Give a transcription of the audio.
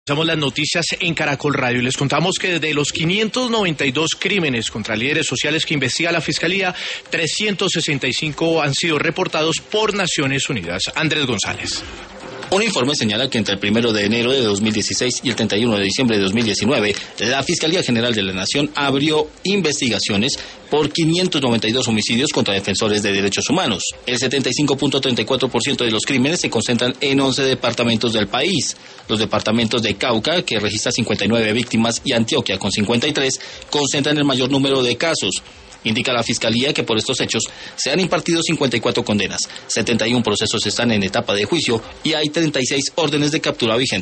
Comenzamos las noticias en Caracol Radio y les contamos que de los 592 crímenes contra líderes sociales que investiga la Fiscalía, 365 han sido reportados por Naciones Unidas. Andrés González. Un informe señala que entre el 1 de enero de 2016 y el 31 de diciembre de 2019, la Fiscalía General de la Nación abrió investigaciones por 592 homicidios contra defensores de derechos humanos. El 75.34% de los crímenes se concentran en 11 departamentos del país. Los departamentos de Cauca, que registra 59 víctimas, y Antioquia, con 53, concentran el mayor número de casos. Indica la Fiscalía que por estos hechos se han impartido 54 condenas, 71 procesos están en etapa de juicio y hay 36 órdenes de captura vigentes.